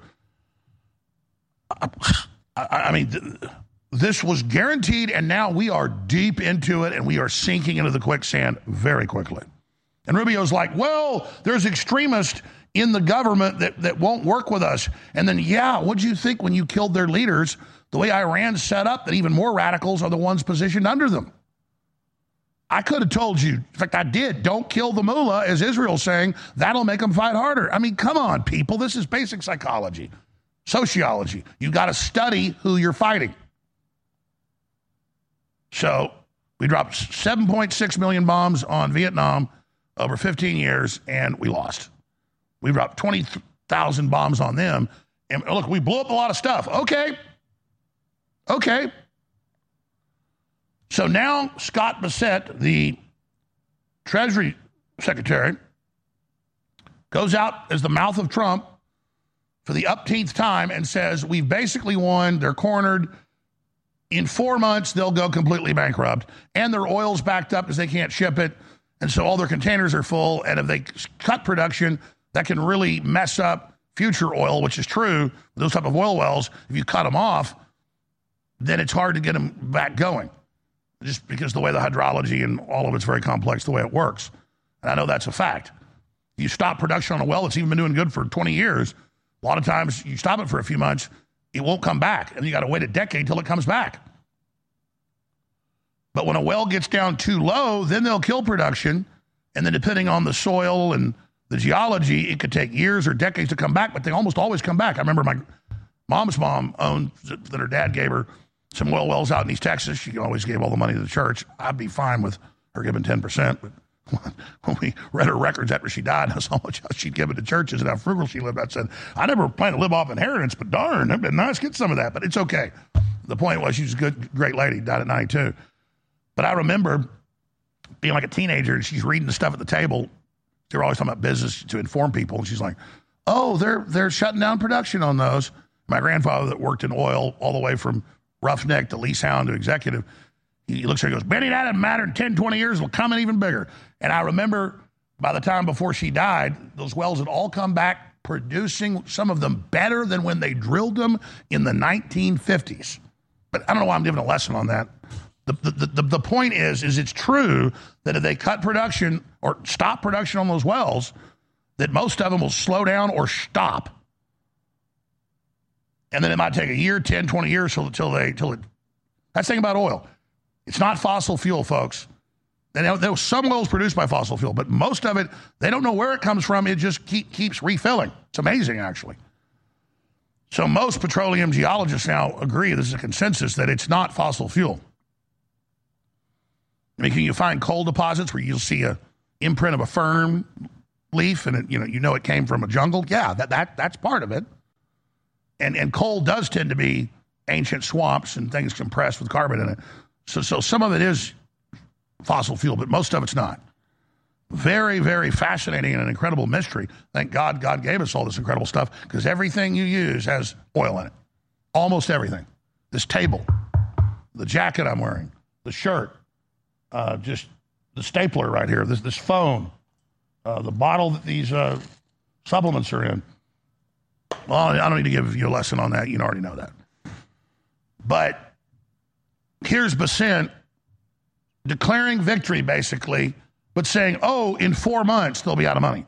I mean, this was guaranteed, and now we are deep into it, and we are sinking into the quicksand very quickly. And Rubio's like, well, there's extremists in the government that won't work with us. And then, what'd you think when you killed their leaders? The way Iran's set up, that even more radicals are the ones positioned under them. I could have told you, in fact, I did, don't kill the mullah, as Israel's saying, that'll make them fight harder. I mean, come on, people, this is basic psychology, sociology. You got to study who you're fighting. So we dropped 7.6 million bombs on Vietnam over 15 years, and we lost. We dropped 20,000 bombs on them. And look, we blew up a lot of stuff. Okay. So now Scott Bassett, the Treasury Secretary, goes out as the mouth of Trump for the upteenth time and says, we've basically won. They're cornered. In 4 months, they'll go completely bankrupt. And their oil's backed up because they can't ship it. And so all their containers are full. And if they cut production, that can really mess up future oil, which is true. Those type of oil wells, if you cut them off, then it's hard to get them back going. Just because the way the hydrology and all of it's very complex, the way it works. And I know that's a fact. You stop production on a well that's even been doing good for 20 years. A lot of times you stop it for a few months, it won't come back. And you got to wait a decade till it comes back. But when a well gets down too low, then they'll kill production. And then depending on the soil and The geology, it could take years or decades to come back, but they almost always come back. I remember my mom's mom owned, that her dad gave her some oil wells out in East Texas. She always gave all the money to the church. I'd be fine with her giving 10%, but when we read her records after she died, that's how much she'd given to churches and how frugal she lived. I said, I never planned to live off inheritance, but darn, it'd been nice to get some of that. But it's okay. The point was, she was a good, great lady, died at 92. But I remember being like a teenager, and she's reading the stuff at the table. They were always talking about business to inform people, and she's like, oh, they're shutting down production on those. My grandfather that worked in oil all the way from roughneck to lease hound to executive, he looks at her and goes, Benny, that doesn't matter. In 10, 20 years, it'll come in even bigger. And I remember by the time before she died, those wells had all come back producing, some of them better than when they drilled them in the 1950s. But I don't know why I'm giving a lesson on that. The point is it's true that if they cut production or stop production on those wells, that most of them will slow down or stop. And then it might take a year, 10, 20 years till it. That's the thing about oil. It's not fossil fuel, folks. And there was some wells produced by fossil fuel, but most of it, they don't know where it comes from. It just keeps refilling. It's amazing, actually. So most petroleum geologists now agree, this is a consensus, that it's not fossil fuel. I mean, can you find coal deposits where you'll see a imprint of a fern leaf and it, you know it came from a jungle? Yeah, that's part of it. And coal does tend to be ancient swamps and things compressed with carbon in it. So some of it is fossil fuel, but most of it's not. Very, very fascinating and an incredible mystery. Thank God gave us all this incredible stuff, because everything you use has oil in it. Almost everything. This table, the jacket I'm wearing, the shirt, just the stapler right here, this phone, the bottle that these supplements are in. Well, I don't need to give you a lesson on that. You already know that. But here's Bessent declaring victory, basically, but saying, oh, in 4 months, they'll be out of money.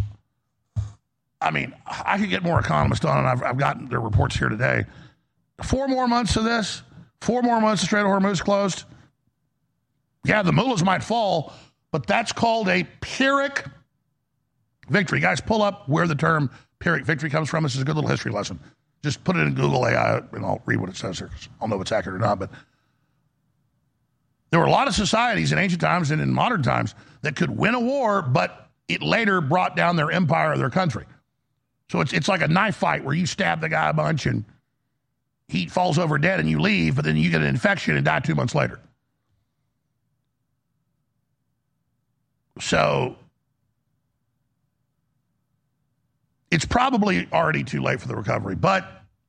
I mean, I could get more economists on, and I've gotten their reports here today. 4 more months of this, 4 more months of Strait of Hormuz closed. Yeah, the mullahs might fall, but that's called a Pyrrhic victory. Guys, pull up where the term Pyrrhic victory comes from. This is a good little history lesson. Just put it in Google AI, and I'll read what it says here, because I'll know if it's accurate or not. But there were a lot of societies in ancient times and in modern times that could win a war, but it later brought down their empire or their country. So it's like a knife fight where you stab the guy a bunch and he falls over dead and you leave, but then you get an infection and die 2 months later. So it's probably already too late for the recovery, but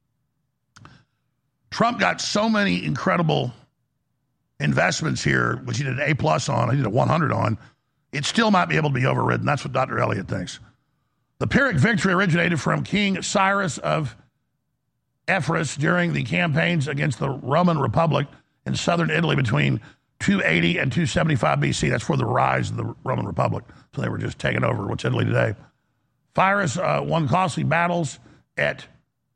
Trump got so many incredible investments here, which he did an A+ on, he did a 100 on, it still might be able to be overridden. That's what Dr. Elliott thinks. The Pyrrhic victory originated from King Cyrus of Epirus during the campaigns against the Roman Republic in southern Italy between 280 and 275 BC. That's for the rise of the Roman Republic. So they were just taking over what's Italy today. Pyrrhus won costly battles at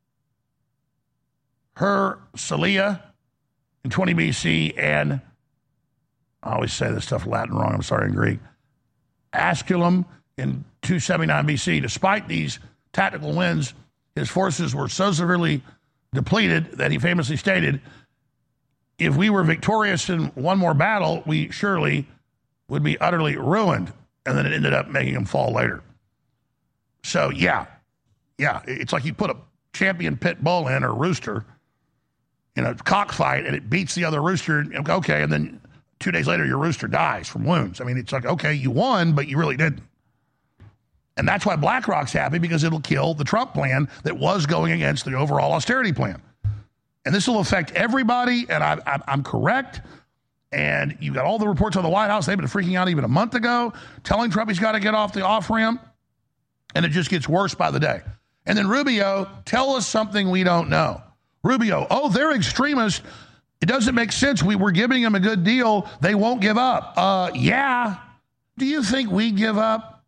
Heraclea in 20 BC, and I always say this stuff Latin wrong, I'm sorry, in Greek, Asculum in 279 BC. Despite these tactical wins, his forces were so severely depleted that he famously stated, if we were victorious in one more battle, we surely would be utterly ruined. And then it ended up making him fall later. So, yeah, it's like you put a champion pit bull in, or rooster, in a cockfight, and it beats the other rooster, okay, and then 2 days later your rooster dies from wounds. I mean, it's like, okay, you won, but you really didn't. And that's why BlackRock's happy, because it'll kill the Trump plan that was going against the overall austerity plan. And this will affect everybody, and I'm correct. And you've got all the reports on the White House. They've been freaking out even a month ago, telling Trump he's got to get off the off-ramp. And it just gets worse by the day. And then Rubio, tell us something we don't know. Rubio, oh, they're extremists. It doesn't make sense. We were giving them a good deal. They won't give up. Yeah. Do you think we'd give up?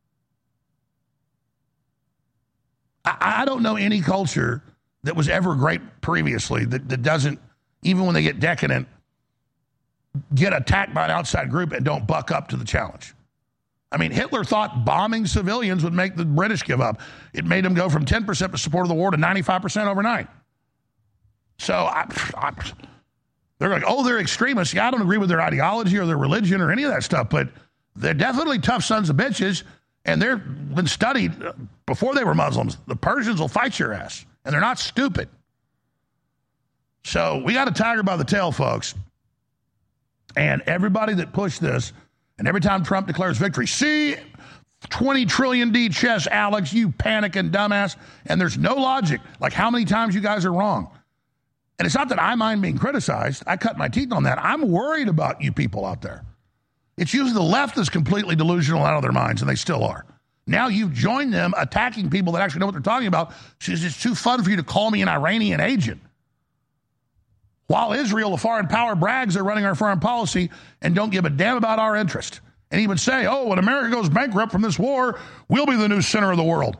I don't know any culture that was ever great previously that doesn't, even when they get decadent, get attacked by an outside group and don't buck up to the challenge. I mean, Hitler thought bombing civilians would make the British give up. It made them go from 10% support of the war to 95% overnight. So they're like, oh, they're extremists. Yeah, I don't agree with their ideology or their religion or any of that stuff, but they're definitely tough sons of bitches, and they've been studied before they were Muslims. The Persians will fight your ass, and they're not stupid. So we got a tiger by the tail, folks. And everybody that pushed this, and every time Trump declares victory, see, 20 trillion D chess, Alex, you panicking dumbass. And there's no logic. Like how many times you guys are wrong. And it's not that I mind being criticized. I cut my teeth on that. I'm worried about you people out there. It's usually the left that's completely delusional out of their minds, and they still are. Now you've joined them attacking people that actually know what they're talking about. It's too fun for you to call me an Iranian agent. While Israel, a foreign power, brags they're running our foreign policy and don't give a damn about our interest. And even say, oh, when America goes bankrupt from this war, we'll be the new center of the world.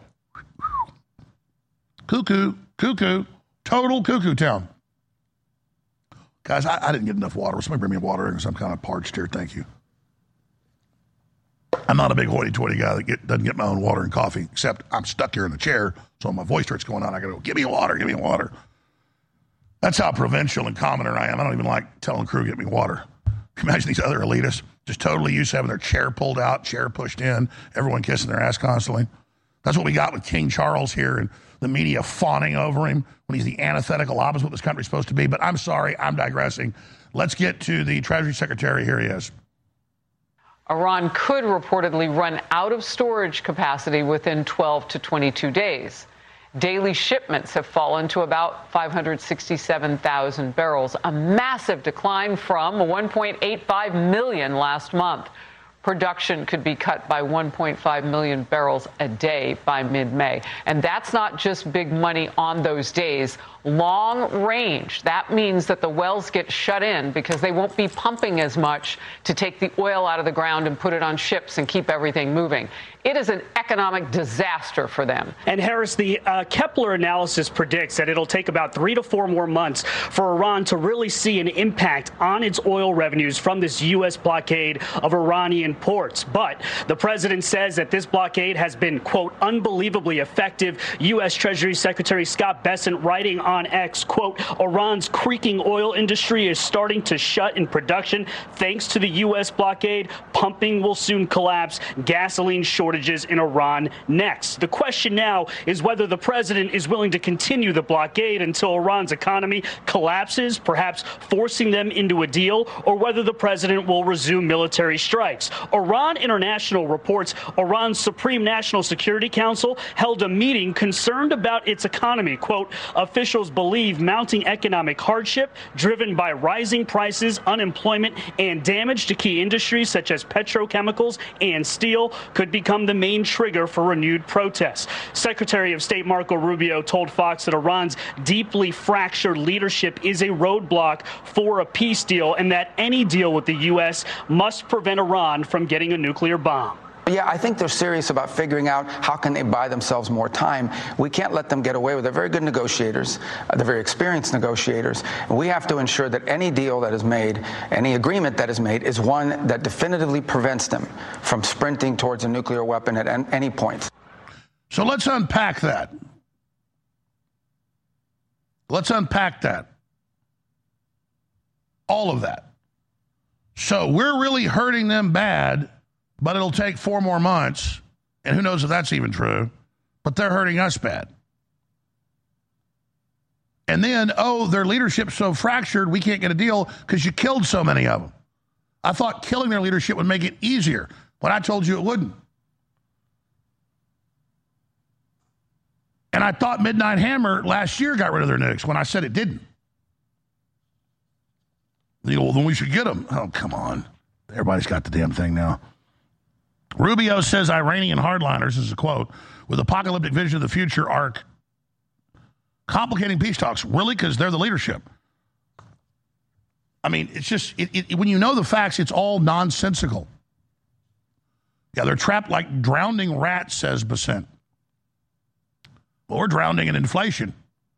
Cuckoo, total cuckoo town. Guys, I didn't get enough water. Somebody bring me water because I'm kind of parched here. Thank you. I'm not a big hoity-toity guy that doesn't get my own water and coffee, except I'm stuck here in a chair, so my voice starts going on. I got to go, give me water. That's how provincial and commoner I am. I don't even like telling crew, get me water. Imagine these other elitists just totally used to having their chair pulled out, chair pushed in, everyone kissing their ass constantly. That's what we got with King Charles here and the media fawning over him when he's the antithetical opposite of what this country's supposed to be. But I'm sorry, I'm digressing. Let's get to the Treasury Secretary. Here he is. Iran could reportedly run out of storage capacity within 12 to 22 days. Daily shipments have fallen to about 567,000 barrels, a massive decline from 1.85 million last month. Production could be cut by 1.5 million barrels a day by mid-May. And that's not just big money on those days. Long range, that means that the wells get shut in because they won't be pumping as much to take the oil out of the ground and put it on ships and keep everything moving. It is an economic disaster for them. And Harris, the Kepler analysis predicts that it'll take about 3 to 4 more months for Iran to really see an impact on its oil revenues from this U.S. blockade of Iranian ports. But the president says that this blockade has been, quote, unbelievably effective. U.S. Treasury Secretary Scott Bessent writing on X, quote, Iran's creaking oil industry is starting to shut in production thanks to the U.S. blockade. Pumping will soon collapse. Gasoline shortages in Iran next. The question now is whether the president is willing to continue the blockade until Iran's economy collapses, perhaps forcing them into a deal, or whether the president will resume military strikes. Iran International reports Iran's Supreme National Security Council held a meeting concerned about its economy. Quote, officials believe mounting economic hardship driven by rising prices, unemployment, and damage to key industries such as petrochemicals and steel could become the main trigger for renewed protests. Secretary of State Marco Rubio told Fox that Iran's deeply fractured leadership is a roadblock for a peace deal and that any deal with the U.S. must prevent Iran from getting a nuclear bomb. Yeah, I think they're serious about figuring out how can they buy themselves more time. We can't let them get away with it. They're very good negotiators. They're very experienced negotiators. And we have to ensure that any deal that is made, any agreement that is made, is one that definitively prevents them from sprinting towards a nuclear weapon at any point. So let's unpack that. All of that. So we're really hurting them bad, but it'll take 4 more months, and who knows if that's even true, but they're hurting us bad. And then, their leadership's so fractured, we can't get a deal because you killed so many of them. I thought killing their leadership would make it easier, but I told you it wouldn't. And I thought Midnight Hammer last year got rid of their nukes when I said it didn't. You go, well, then we should get them. Oh, come on. Everybody's got the damn thing now. Rubio says Iranian hardliners, this is a quote, with apocalyptic vision of the future are complicating peace talks. Really? Because they're the leadership. I mean, it's just, when you know the facts, it's all nonsensical. Yeah, they're trapped like drowning rats, says Bessent. Well, we're drowning in inflation.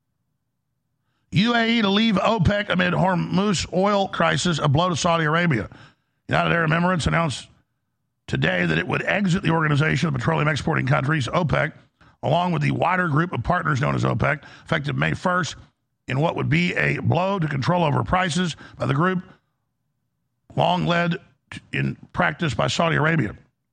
UAE to leave OPEC amid Hormuz oil crisis, a blow to Saudi Arabia. United Arab Emirates announced today that it would exit the Organization of Petroleum Exporting Countries, OPEC, along with the wider group of partners known as OPEC, effective May 1st, in what would be a blow to control over prices by the group, long led in practice by Saudi Arabia.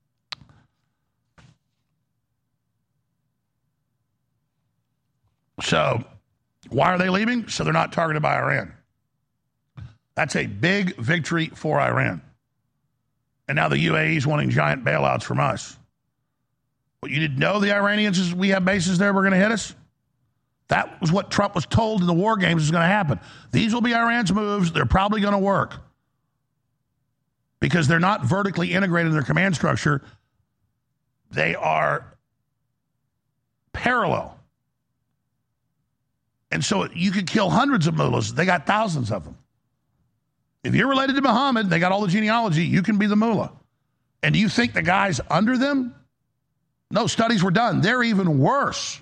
So, why are they leaving? So they're not targeted by Iran. That's a big victory for Iran. And now the UAE is wanting giant bailouts from us. But you didn't know the Iranians, as we have bases there, were going to hit us? That was what Trump was told in the war games is going to happen. These will be Iran's moves. They're probably going to work. Because they're not vertically integrated in their command structure. They are parallel. And so you could kill hundreds of mullahs. They got thousands of them. If you're related to Muhammad, they got all the genealogy, you can be the mullah. And do you think the guys under them? No, studies were done. They're even worse.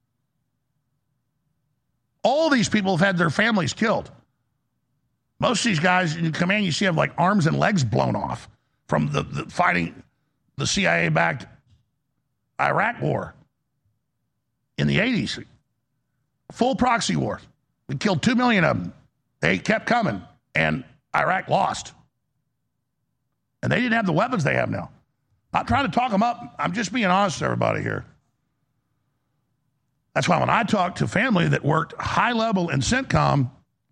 All these people have had their families killed. Most of these guys in command you see have like arms and legs blown off from the fighting the CIA-backed Iraq war in the 80s. Full proxy war. We killed 2 million of them. They kept coming, and Iraq lost. And they didn't have the weapons they have now. Not trying to talk them up. I'm just being honest with everybody here. That's why when I talk to family that worked high level in CENTCOM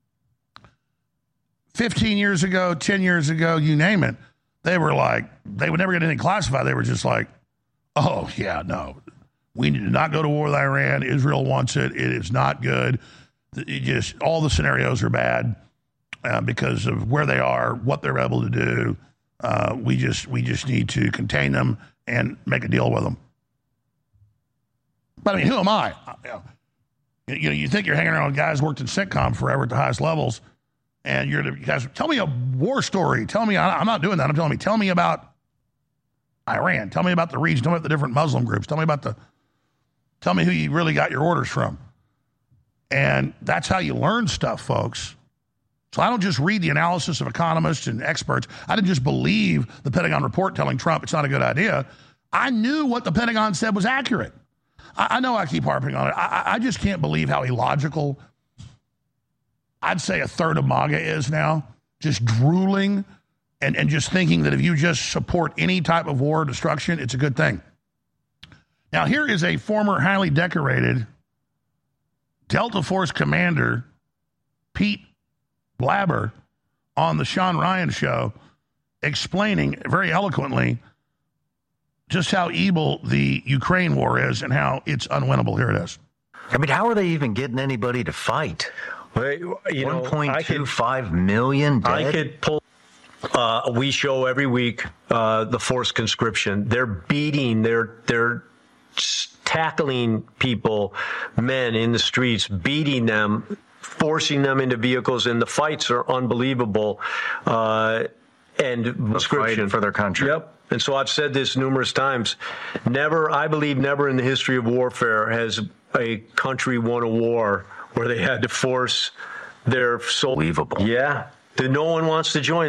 15 years ago, 10 years ago, you name it, they were like, they would never get anything classified. They were just like, oh, yeah, no. We need to not go to war with Iran. Israel wants it. It is not good. All the scenarios are bad because of where they are, what they're able to do. We just need to contain them and make a deal with them. But I mean, who am I? You think you're hanging around with guys who worked in CENTCOM forever at the highest levels, and you guys tell me a war story. Tell me, I'm not doing that. I'm telling me, tell me about Iran. Tell me about the region. Tell me about the different Muslim groups. Tell me who you really got your orders from. And that's how you learn stuff, folks. So I don't just read the analysis of economists and experts. I didn't just believe the Pentagon report telling Trump it's not a good idea. I knew what the Pentagon said was accurate. I know I keep harping on it. I just can't believe how illogical I'd say a third of MAGA is now. Just drooling and just thinking that if you just support any type of war or destruction, it's a good thing. Now, here is a former highly decorated Delta Force commander, Pete Blabber, on the Sean Ryan show, explaining very eloquently just how evil the Ukraine war is and how it's unwinnable. Here it is. I mean, how are they even getting anybody to fight? Well, 1.25 million dead? I could pull. We show every week the forced conscription. They're beating, they're tackling people, men in the streets, beating them, forcing them into vehicles, and the fights are unbelievable. And fighting for their country. Yep. And so I've said this numerous times. I believe never in the history of warfare has a country won a war where they had to force their soul. Unbelievable. Yeah. No one wants to join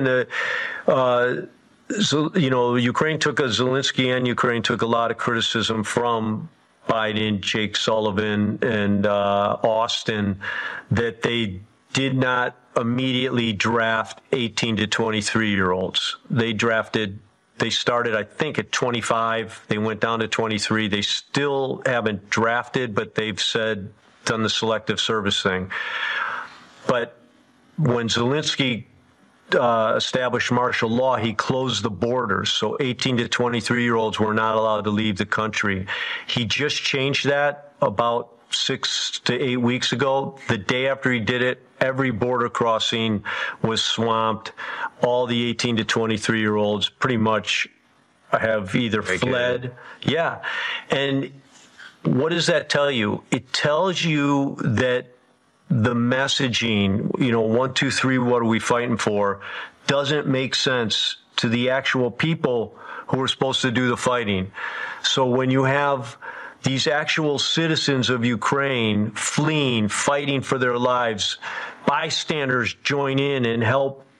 Ukraine took Zelensky and Ukraine took a lot of criticism from Biden, Jake Sullivan, and Austin that they did not immediately draft 18 to 23-year-olds. They started, I think, at 25. They went down to 23. They still haven't drafted, but they've done the selective service thing. But when Zelensky established martial law, he closed the borders. So 18 to 23-year-olds were not allowed to leave the country. He just changed that about 6 to 8 weeks ago. The day after he did it, every border crossing was swamped. All the 18 to 23-year-olds pretty much have either fled. Yeah. And what does that tell you? It tells you that the messaging, 1, 2, 3, what are we fighting for, doesn't make sense to the actual people who are supposed to do the fighting. So when you have these actual citizens of Ukraine fleeing, fighting for their lives, bystanders join in and help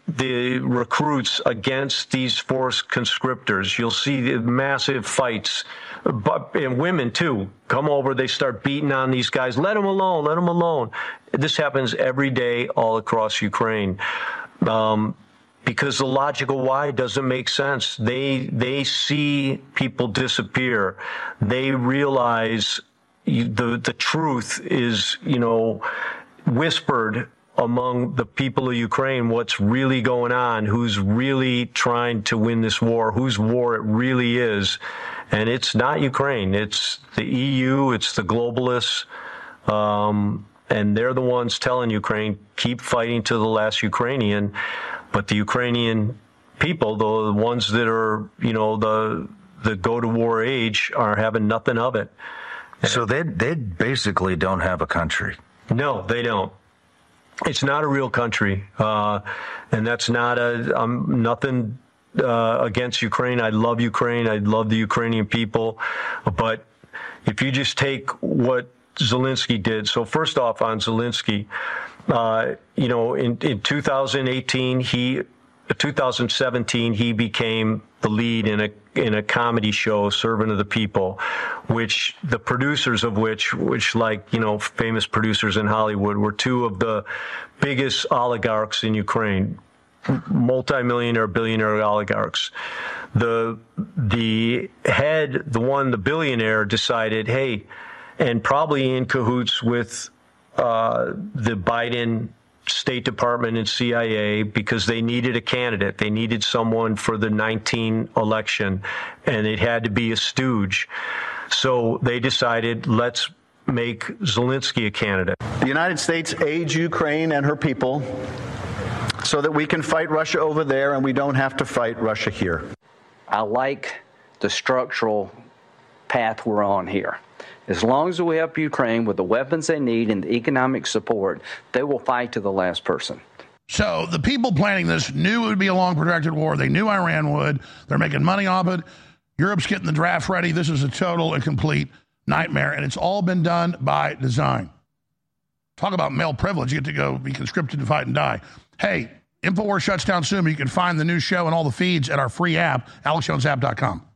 the recruits against these forced conscriptors. You'll see the massive fights, and women too come over. They start beating on these guys. Let them alone. Let them alone. This happens every day all across Ukraine. Because the logical why doesn't make sense. They see people disappear. They realize the truth is, whispered among the people of Ukraine, what's really going on, who's really trying to win this war, whose war it really is. And it's not Ukraine. It's the EU. It's the globalists. And they're the ones telling Ukraine, keep fighting to the last Ukrainian. But the Ukrainian people, the ones that are, the go-to-war age, are having nothing of it. So they basically don't have a country. No, they don't. It's not a real country. And that's not nothing against Ukraine. I love Ukraine. I love the Ukrainian people. But if you just take what Zelensky did. So first off, on Zelensky, in 2017, he became the lead in a comedy show, Servant of the People, which the producers of which famous producers in Hollywood, were two of the biggest oligarchs in Ukraine, multimillionaire, billionaire oligarchs. The billionaire decided, hey, and probably in cahoots with the Biden State Department and CIA, because they needed a candidate. They needed someone for the 2019 election, and it had to be a stooge. So they decided, let's make Zelensky a candidate. The United States aids Ukraine and her people so that we can fight Russia over there and we don't have to fight Russia here. I like the structural path we're on here. As long as we help Ukraine with the weapons they need and the economic support, they will fight to the last person. So the people planning this knew it would be a long, protracted war. They knew Iran would. They're making money off it. Europe's getting the draft ready. This is a total and complete nightmare, and it's all been done by design. Talk about male privilege. You get to go be conscripted to fight and die. Hey, InfoWars shuts down soon, but you can find the new show and all the feeds at our free app, AlexJonesApp.com.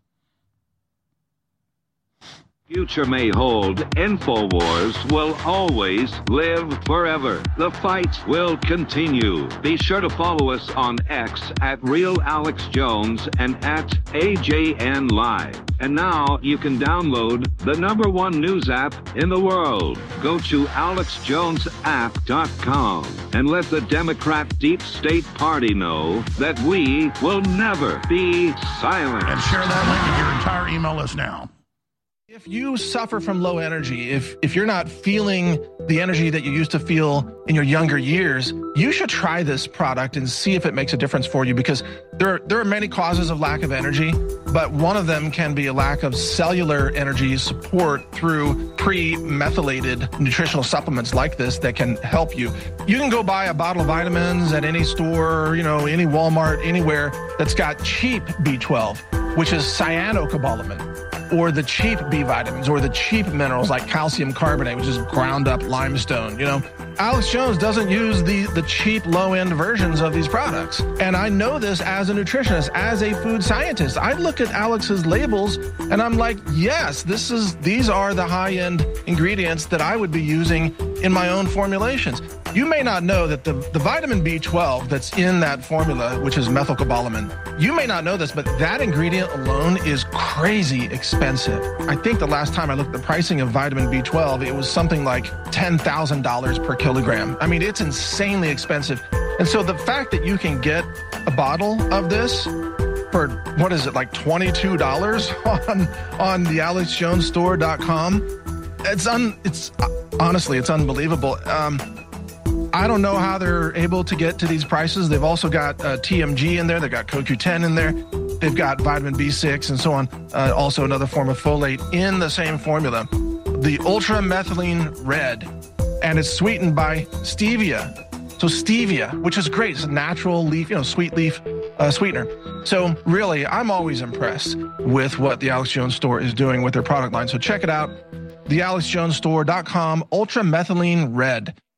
Future may hold, InfoWars will always live forever. The fight will continue. Be sure to follow us on X at RealAlexJones and at AJN Live. And now you can download the #1 news app in the world. Go to AlexJonesApp.com and let the Democrat Deep State Party know that we will never be silent. And share that link with your entire email list now. If you suffer from low energy, if you're not feeling the energy that you used to feel in your younger years, you should try this product and see if it makes a difference for you, because there are many causes of lack of energy, but one of them can be a lack of cellular energy support through pre-methylated nutritional supplements like this that can help you. You can go buy a bottle of vitamins at any store, any Walmart, anywhere that's got cheap B12, which is cyanocobalamin, or the cheap B vitamins, or the cheap minerals like calcium carbonate, which is ground up limestone. Alex Jones doesn't use the cheap low-end versions of these products. And I know this as a nutritionist, as a food scientist. I look at Alex's labels and I'm like, yes, these are the high-end ingredients that I would be using in my own formulations. You may not know that the vitamin B12 that's in that formula, which is methylcobalamin, you may not know this, but that ingredient alone is crazy expensive. I think the last time I looked at the pricing of vitamin B12, it was something like $10,000 per kilogram. I mean, it's insanely expensive. And so the fact that you can get a bottle of this for, what is it, like $22 on the AlexJonesStore.com, honestly, it's unbelievable. I don't know how they're able to get to these prices. They've also got TMG in there. They've got CoQ10 in there. They've got vitamin B6 and so on. Also another form of folate in the same formula. The Ultra Methylene Red. And it's sweetened by stevia. So stevia, which is great. It's a natural leaf, sweet leaf sweetener. So really, I'm always impressed with what the Alex Jones Store is doing with their product line. So check it out. TheAlexJonesStore.com, Ultra Methylene Red.